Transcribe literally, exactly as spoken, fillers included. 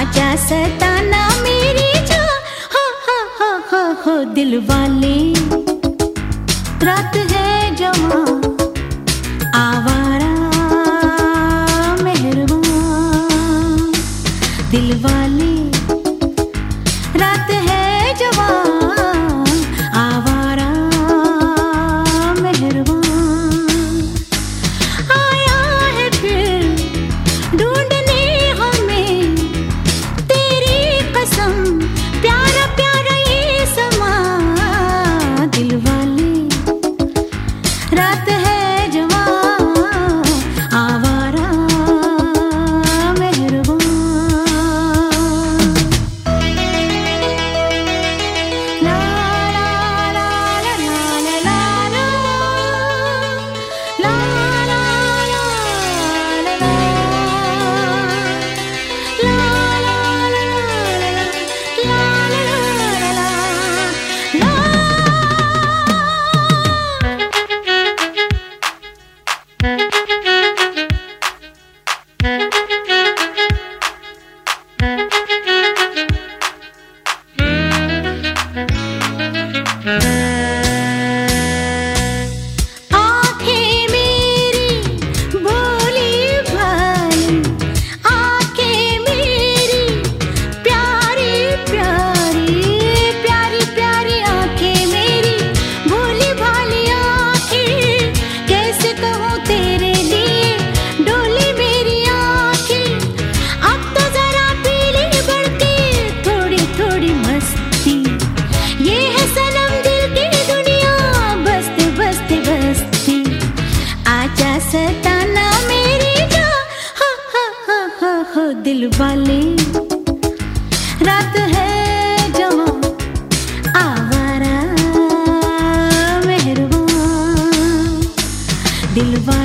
आजा सताना मेरी जान, हो हो हो हो हो दिल वाले। रात है जवां आवारा मेहरबान, दिल वाले। रात है जवां आवारा मेहरबान, आया है फिर ढूंढने हमें तेरी कसम, प्यारा प्यारा ये समा। दिल वाले रात है जवां आवारा मेहरबान। ला ला ला ला ला ला ला ला ला ला ला आँखें मेरी भोली भाली, आँखें मेरी प्यारी प्यारी प्यारी प्यारी, आँखें मेरी भोली भाली आँखें। कैसे कहूँ तेरे लिए डोली मेरी आँखें, अब तो जरा पीली बढ़ती थोड़ी थोड़ी मस्ती। ये है सनम दिल की दुनिया बसते बसते बसती। आजा सताना मेरी जान, हो हो हो हो हो दिल वाले। रात है जवां आवारा मेहरबान, दिल वाले।